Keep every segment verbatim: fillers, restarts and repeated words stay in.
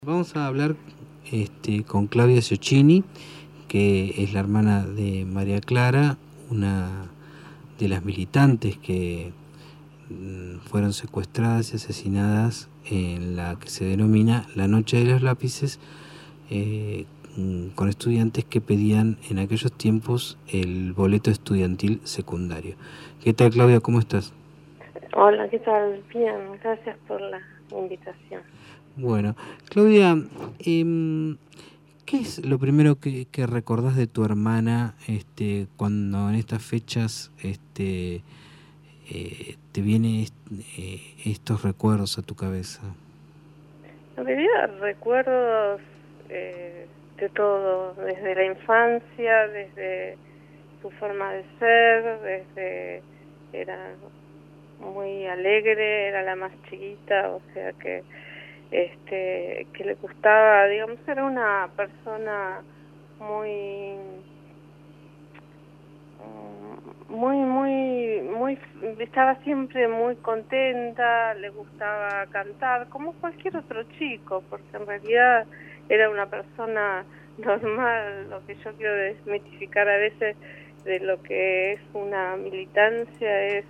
Vamos a hablar este, con Claudia Ciocchini, que es la hermana de María Clara, una de las militantes que mm, fueron secuestradas y asesinadas en la que se denomina la Noche de los Lápices, eh, con estudiantes que pedían en aquellos tiempos el boleto estudiantil secundario. ¿Qué tal, Claudia? ¿Cómo estás? Hola, ¿qué tal? Bien, gracias por la invitación. Bueno, Claudia, eh, ¿qué es lo primero que, que recordás de tu hermana este, cuando en estas fechas este, eh, te vienen est eh, estos recuerdos a tu cabeza? En realidad recuerdos eh, de todo, desde la infancia, desde su forma de ser, desde era muy alegre, era la más chiquita, o sea que este que le gustaba, digamos, era una persona muy muy, muy, muy, estaba siempre muy contenta, le gustaba cantar, como cualquier otro chico, porque en realidad era una persona normal. Lo que yo quiero desmitificar a veces de lo que es una militancia es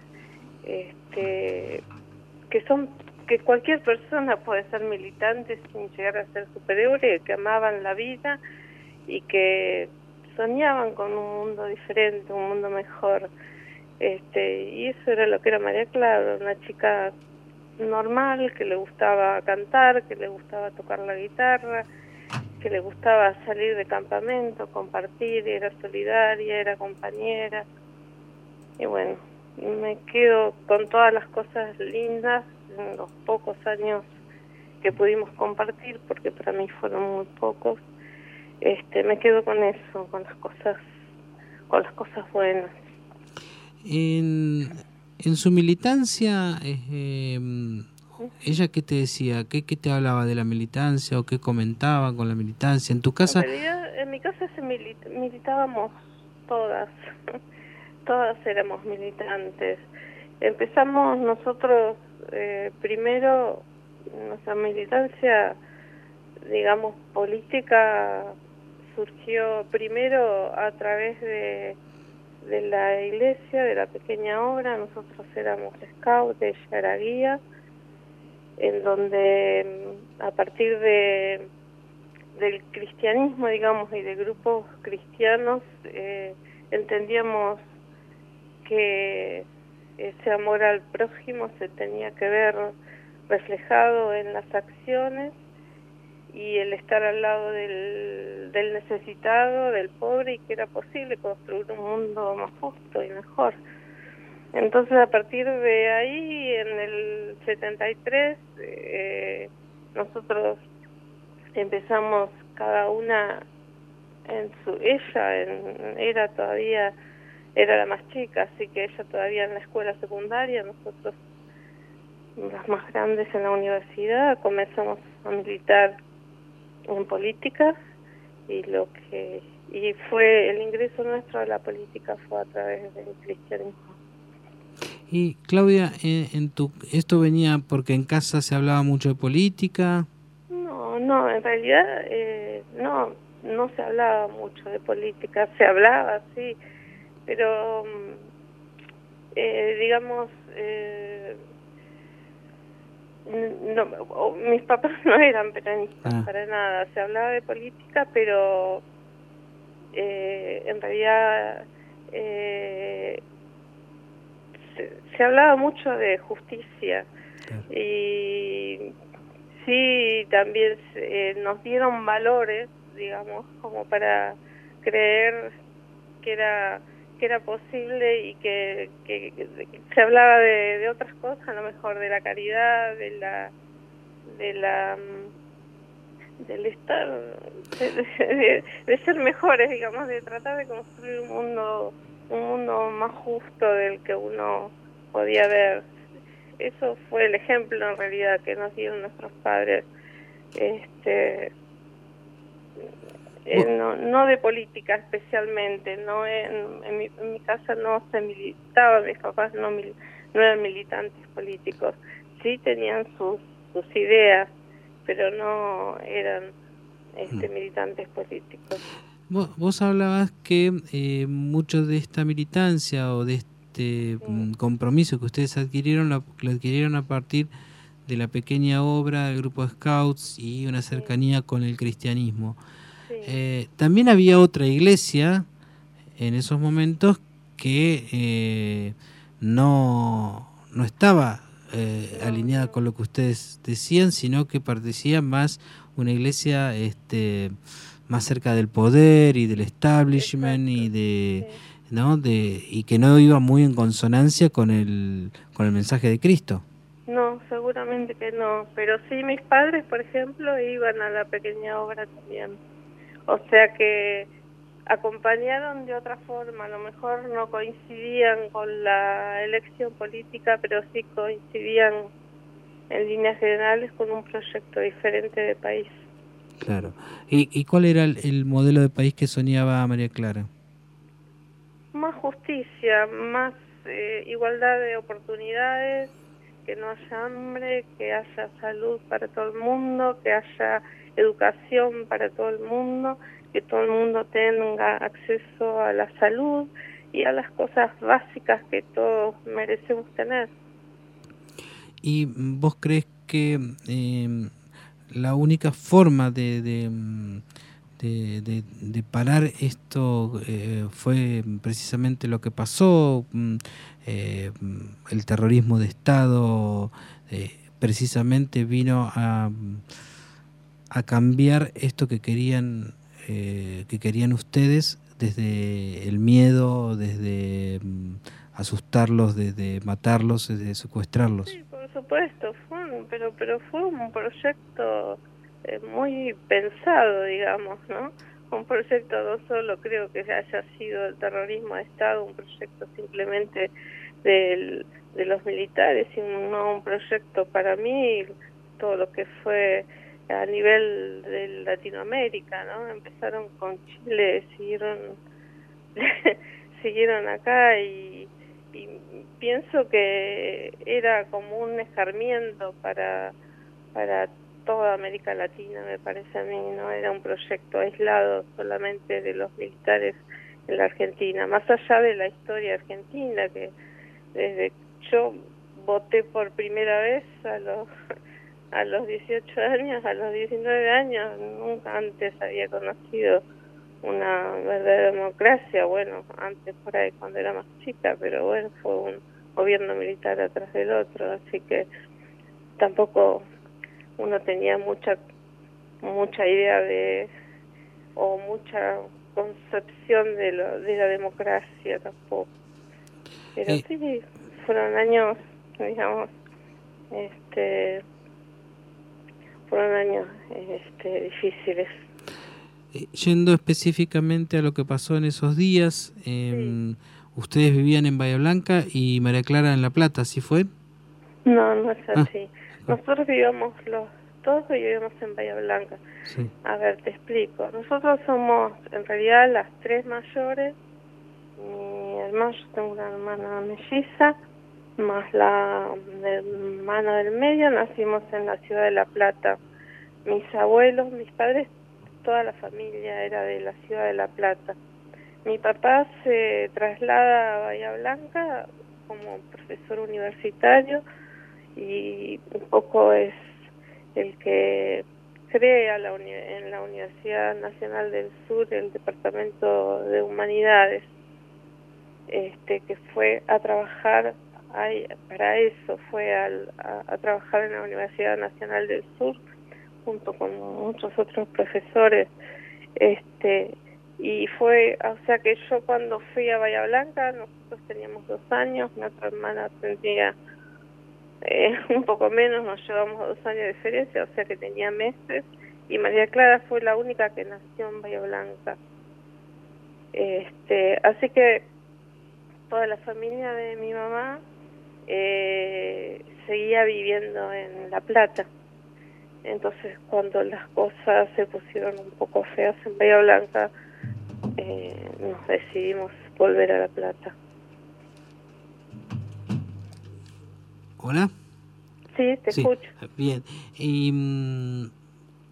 este que son que cualquier persona puede ser militante sin llegar a ser superhéroe, que amaban la vida y que soñaban con un mundo diferente, un mundo mejor. Este, y eso era lo que era María Clara, una chica normal, que le gustaba cantar, que le gustaba tocar la guitarra, que le gustaba salir de campamento, compartir, era solidaria, era compañera. Y bueno, me quedo con todas las cosas lindas en los pocos años que pudimos compartir, porque para mí fueron muy pocos. Este, me quedo con eso, con las cosas, con las cosas buenas. En, en su militancia, eh, ¿ella qué te decía? ¿Qué, ¿Qué te hablaba de la militancia o qué comentaba con la militancia? En tu En casa... realidad, en mi casa se milita, militábamos todas, todas éramos militantes. Empezamos nosotros eh, primero, nuestra militancia, digamos, política, surgió primero a través de, de la iglesia, de la pequeña obra. Nosotros éramos scout, ella era guía, en donde a partir de del cristianismo, digamos, y de grupos cristianos, eh, entendíamos que ese amor al prójimo se tenía que ver reflejado en las acciones, y el estar al lado del, del necesitado, del pobre, y que era posible construir un mundo más justo y mejor. Entonces, a partir de ahí, en el setenta y tres, eh, nosotros empezamos cada una en su, ella en, era todavía, era la más chica, así que ella todavía en la escuela secundaria, nosotros las más grandes en la universidad, comenzamos a militar en política, y lo que y fue el ingreso nuestro a la política fue a través del cristianismo. Y Claudia, en, en tu, ¿esto venía porque en casa se hablaba mucho de política? No, no, en realidad eh, no, no se hablaba mucho de política, se hablaba, sí, pero eh, digamos, eh, no, o, mis papás no eran peronistas Ah. para nada. Se hablaba de política, pero eh, en realidad eh, se, se hablaba mucho de justicia. Claro. Y sí, también eh, nos dieron valores, digamos, como para creer que era que era posible, y que, que, que se hablaba de, de otras cosas, a lo mejor de la caridad, de la de la del estar de, de, de ser mejores, digamos, de tratar de construir un mundo un mundo más justo del que uno podía ver. Eso fue el ejemplo en realidad que nos dieron nuestros padres. Este Eh, no, no de política especialmente, no en, en, mi, en mi casa no se militaba, mis papás no, mil, no eran militantes políticos, sí tenían sus, sus ideas, pero no eran este, militantes políticos. Vos, vos hablabas que eh, mucho de esta militancia o de este sí. compromiso que ustedes adquirieron, lo, lo adquirieron a partir de la pequeña obra del grupo Scouts y una cercanía sí. con el cristianismo. Sí. Eh, también había otra iglesia en esos momentos que eh, no, no estaba eh, no, alineada no. con lo que ustedes decían, sino que parecía más una iglesia este, más cerca del poder y del establishment. Exacto. y de sí. no de y que no iba muy en consonancia con el con el mensaje de Cristo. No, seguramente que no, pero sí mis padres, por ejemplo, iban a la pequeña obra también. O sea que acompañaron de otra forma, a lo mejor no coincidían con la elección política, pero sí coincidían en líneas generales con un proyecto diferente de país. Claro. ¿Y, y cuál era el, el modelo de país que soñaba María Clara? Más justicia, más eh, igualdad de oportunidades, que no haya hambre, que haya salud para todo el mundo, que haya educación para todo el mundo, que todo el mundo tenga acceso a la salud y a las cosas básicas que todos merecemos tener. ¿Y vos crees que eh, la única forma de, de, de, de, de parar esto eh, fue precisamente lo que pasó, eh, el terrorismo de Estado eh, precisamente vino a, a cambiar esto que querían eh, que querían ustedes desde el miedo, desde um, asustarlos, desde matarlos, desde secuestrarlos? Sí, por supuesto, fue un, pero pero fue un proyecto eh, muy pensado, digamos, ¿no? Un proyecto no solo creo que haya sido el terrorismo de Estado, un proyecto simplemente del, de los militares, sino un proyecto para mí, todo lo que fue a nivel de Latinoamérica, ¿no? Empezaron con Chile, siguieron siguieron acá y, y pienso que era como un escarmiento para para toda América Latina, me parece a mí, no era un proyecto aislado solamente de los militares en la Argentina, más allá de la historia argentina, que desde yo voté por primera vez a los a los dieciocho años, a los diecinueve años, nunca antes había conocido una verdadera democracia, bueno, antes por ahí cuando era más chica, pero bueno, fue un gobierno militar atrás del otro, así que tampoco uno tenía mucha mucha idea de o mucha concepción de lo de la democracia tampoco, pero eh. sí fueron años, digamos, este fueron años este difíciles. Eh, yendo específicamente a lo que pasó en esos días, eh, sí. Ustedes vivían en Bahía Blanca y María Clara en La Plata, ¿sí fue? No, no es así. Ah. Nosotros vivíamos, los todos vivíamos en Bahía Blanca. Sí. A ver, te explico. Nosotros somos, en realidad, las tres mayores. Mi hermano, yo tengo una hermana melliza, más la hermana del medio, nacimos en la ciudad de La Plata. Mis abuelos, mis padres, toda la familia era de la ciudad de La Plata. Mi papá se traslada a Bahía Blanca como profesor universitario y un poco es el que crea la uni en la Universidad Nacional del Sur el Departamento de Humanidades, este que fue a trabajar ahí, para eso fue al, a, a trabajar en la Universidad Nacional del Sur junto con muchos otros profesores, este y fue, o sea que yo cuando fui a Bahía Blanca, nosotros teníamos dos años, mi otra hermana tendría eh, un poco menos, nos llevamos dos años de diferencia, o sea que tenía meses, y María Clara fue la única que nació en Bahía Blanca. Este, así que toda la familia de mi mamá eh, seguía viviendo en La Plata. Entonces cuando las cosas se pusieron un poco feas en Bahía Blanca, eh, nos decidimos volver a La Plata. ¿Hola? Sí, te sí, escucho. Bien. Y,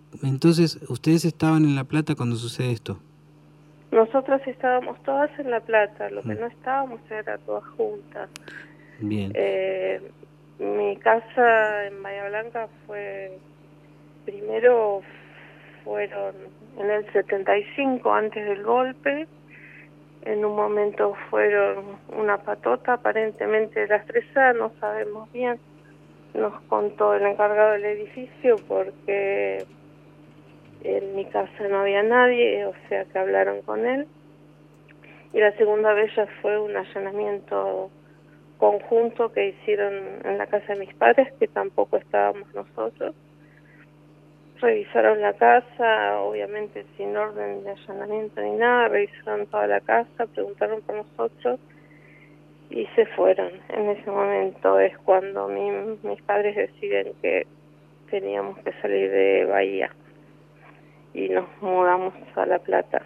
Entonces, ¿ustedes estaban en La Plata cuando sucede esto? Nosotras estábamos todas en La Plata, lo que no estábamos era todas juntas. Bien. Eh, mi casa en Bahía Blanca fue, primero fueron en el setenta y cinco, antes del golpe, en un momento fueron una patota, aparentemente las tres A, no sabemos bien, nos contó el encargado del edificio porque en mi casa no había nadie, o sea que hablaron con él. Y la segunda vez ya fue un allanamiento conjunto que hicieron en la casa de mis padres, que tampoco estábamos nosotros. Revisaron la casa, obviamente sin orden de allanamiento ni nada, revisaron toda la casa, preguntaron por nosotros y se fueron. En ese momento es cuando mi, mis padres deciden que teníamos que salir de Bahía y nos mudamos a La Plata.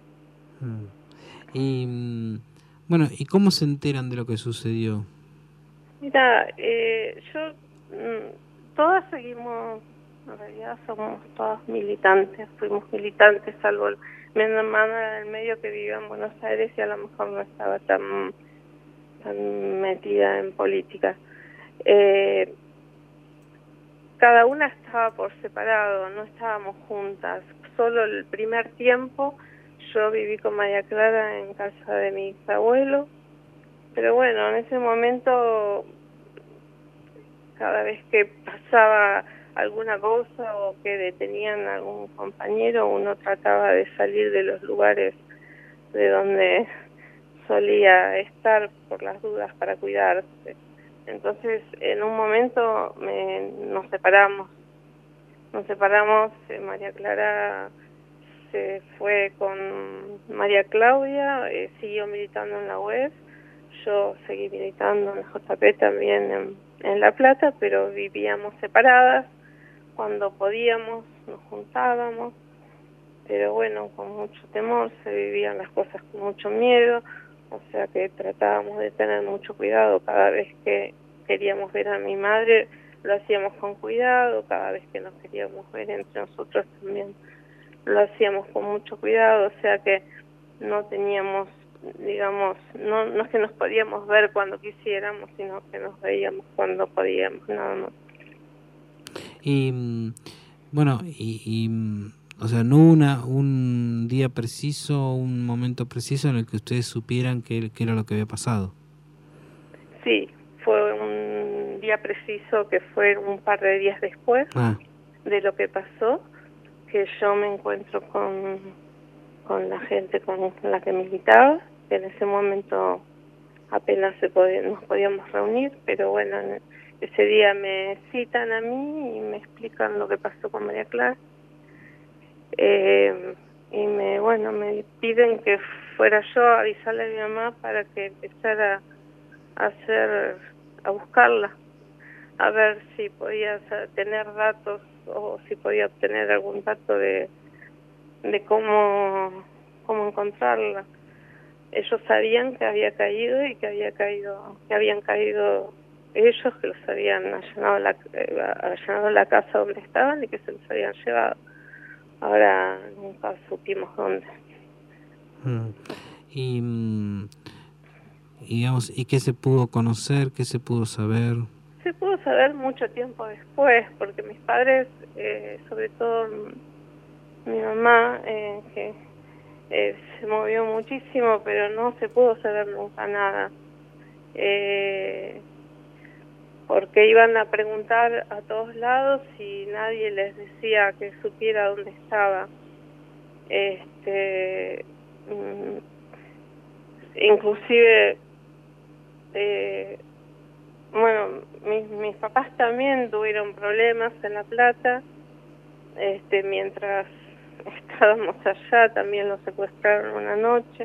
Y bueno, ¿y cómo se enteran de lo que sucedió? Mira, eh, yo, mm, todas seguimos, en realidad somos todas militantes, fuimos militantes, salvo el, mi hermana del medio que vivía en Buenos Aires y a lo mejor no estaba tan, tan metida en política. Eh, cada una estaba por separado, no estábamos juntas. Solo el primer tiempo yo viví con María Clara en casa de mis abuelos, pero bueno, en ese momento cada vez que pasaba alguna cosa o que detenían a algún compañero, uno trataba de salir de los lugares de donde solía estar por las dudas para cuidarse. Entonces, en un momento me, nos separamos. Nos separamos, eh, María Clara se fue con María Claudia, eh, siguió militando en la U E S, yo seguí militando en la J P también en, en La Plata, pero vivíamos separadas. Cuando podíamos nos juntábamos, pero bueno, con mucho temor, se vivían las cosas con mucho miedo, o sea que tratábamos de tener mucho cuidado. Cada vez que queríamos ver a mi madre lo hacíamos con cuidado, cada vez que nos queríamos ver entre nosotros también lo hacíamos con mucho cuidado, o sea que no teníamos, digamos, no, no es que nos podíamos ver cuando quisiéramos, sino que nos veíamos cuando podíamos, nada más. Y bueno, y, y o sea, no una un día preciso, un momento preciso en el que ustedes supieran qué, qué era lo que había pasado. Sí, fue un día preciso que fue un par de días después ah. de lo que pasó, que yo me encuentro con, con la gente con la que militaba, que en ese momento apenas se podía, nos podíamos reunir, pero bueno, ese día me citan a mí y me explican lo que pasó con María Clara. Eh, y me, bueno, me piden que fuera yo a avisarle a mi mamá para que empezara a hacer, a buscarla, a ver si podía tener datos o si podía obtener algún dato de, de cómo, cómo encontrarla. Ellos sabían que había caído y que había caído, que habían caído ellos, que los habían allanado la, allanado la casa donde estaban y que se los habían llevado. Ahora nunca supimos dónde. Mm. Y, y digamos, ¿y qué se pudo conocer? ¿Qué se pudo saber? Se pudo saber mucho tiempo después, porque mis padres, eh, sobre todo mi mamá, eh, que eh, se movió muchísimo, pero no se pudo saber nunca nada. Eh, porque iban a preguntar a todos lados y nadie les decía que supiera dónde estaba. Este, mm, inclusive, eh, bueno, mis, mis papás también tuvieron problemas en La Plata, este, mientras estábamos allá también los secuestraron una noche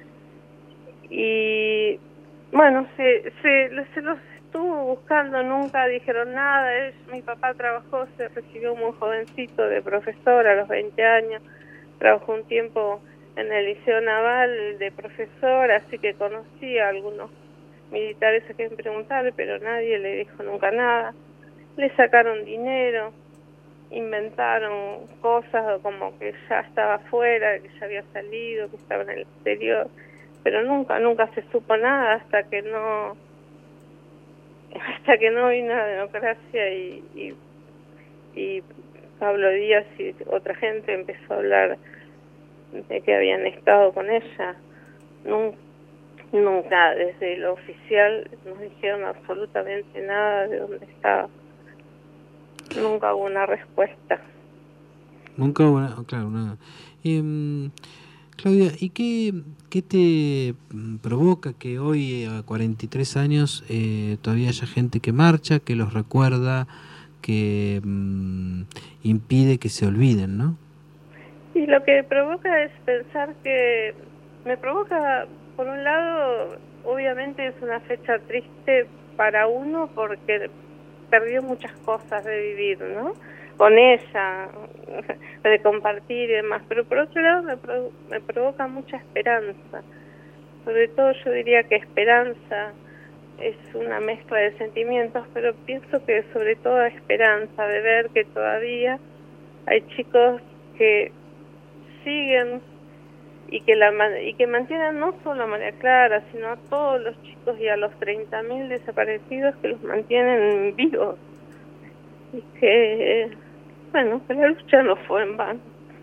y bueno, se, se, se los estuvo buscando, nunca dijeron nada. Él, mi papá trabajó, se recibió muy jovencito de profesor a los veinte años, trabajó un tiempo en el Liceo Naval de profesor, así que conocía a algunos militares a quien preguntarle, pero nadie le dijo nunca nada. Le sacaron dinero, inventaron cosas como que ya estaba afuera, que ya había salido, que estaba en el exterior, pero nunca, nunca se supo nada hasta que no, hasta que no vino la democracia y, y, y Pablo Díaz y otra gente empezó a hablar de que habían estado con ella. Nunca, nunca desde lo oficial nos dijeron absolutamente nada de dónde estaba. Nunca hubo una respuesta. Nunca hubo una, claro, una... Eh, Claudia, ¿y qué, qué te provoca que hoy, a cuarenta y tres años, eh, todavía haya gente que marcha, que los recuerda, que mmm, impide que se olviden, ¿no? Y lo que provoca es pensar que... Me provoca, por un lado, obviamente es una fecha triste para uno porque perdió muchas cosas de vivir, ¿no? Con ella, de compartir y demás, pero por otro lado me, pro, me provoca mucha esperanza. Sobre todo yo diría que esperanza es una mezcla de sentimientos, pero pienso que sobre todo esperanza de ver que todavía hay chicos que siguen y que la y que mantienen no solo a María Clara, sino a todos los chicos y a los treinta mil desaparecidos que los mantienen vivos. Y que, bueno, que la lucha no fue en vano.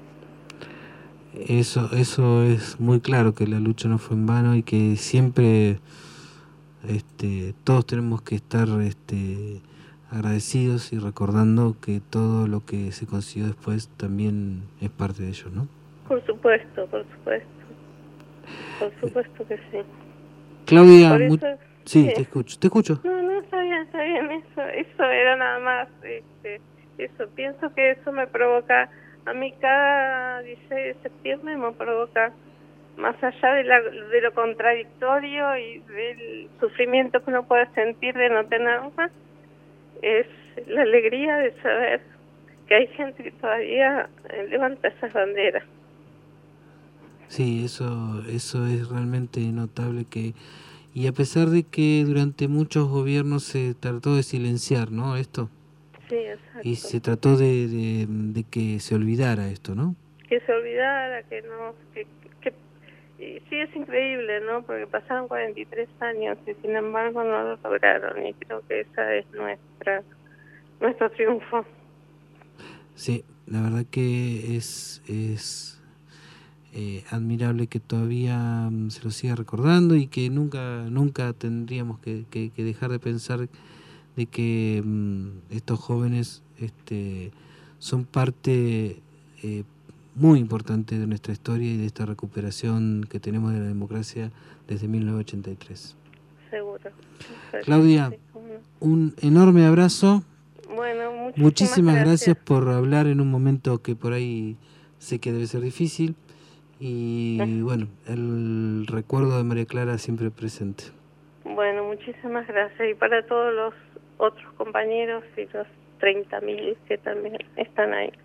Eso, eso es muy claro, que la lucha no fue en vano y que siempre este, todos tenemos que estar este, agradecidos y recordando que todo lo que se consiguió después también es parte de ello, ¿no? Por supuesto, por supuesto. Por supuesto que sí. Claudia, por eso, muy... sí, sí, te escucho, te escucho. No, no, está bien, está bien, eso, eso era nada más, este, eso, pienso que eso me provoca, a mí cada dieciséis de septiembre me provoca, más allá de, la, de lo contradictorio y del sufrimiento que uno puede sentir de no tener más, es la alegría de saber que hay gente que todavía levanta esas banderas. Sí, eso, eso es realmente notable que, y a pesar de que durante muchos gobiernos se trató de silenciar, ¿no? Esto. Sí, exacto. Y se trató de, de, de que se olvidara esto, ¿no? Que se olvidara, que no, que, que y sí es increíble, ¿no? Porque pasaron cuarenta y tres años y sin embargo no lo lograron y creo que esa es nuestra nuestro triunfo. Sí, la verdad que es es eh, admirable que todavía um, se lo siga recordando y que nunca nunca tendríamos que, que, que dejar de pensar de que um, estos jóvenes este son parte eh, muy importante de nuestra historia y de esta recuperación que tenemos de la democracia desde mil novecientos ochenta y tres. Seguro. Claudia, un enorme abrazo. Bueno, muchísimas, muchísimas gracias. gracias por hablar en un momento que por ahí sé que debe ser difícil y bueno, el recuerdo de María Clara siempre presente. Bueno, muchísimas gracias y para todos los otros compañeros y los treinta mil que también están ahí.